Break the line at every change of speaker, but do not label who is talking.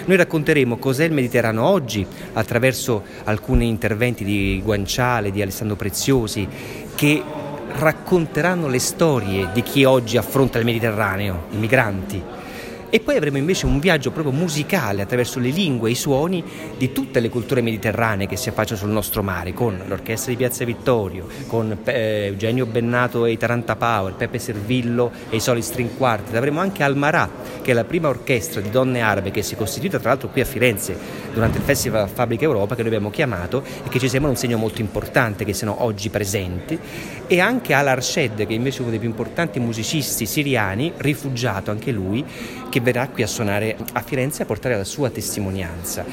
Noi racconteremo cos'è il Mediterraneo oggi attraverso alcuni interventi di Guanciale, di Alessandro Preziosi, che racconteranno le storie di chi oggi affronta il Mediterraneo, i migranti. E poi avremo invece un viaggio proprio musicale attraverso le lingue e i suoni di tutte le culture mediterranee che si affacciano sul nostro mare, con l'orchestra di Piazza Vittorio, con Eugenio Bennato e i Taranta Power, Pepe Servillo e i Soli String Quartet. Avremo anche Almarà, che è la prima orchestra di donne arabe che si è costituita tra l'altro qui a Firenze durante il Festival Fabbrica Europa, che noi abbiamo chiamato e che ci sembra un segno molto importante che siano oggi presenti, e anche Al Arshed, che invece è uno dei più importanti musicisti siriani, rifugiato anche lui, che verrà qui a suonare a Firenze a portare la sua testimonianza.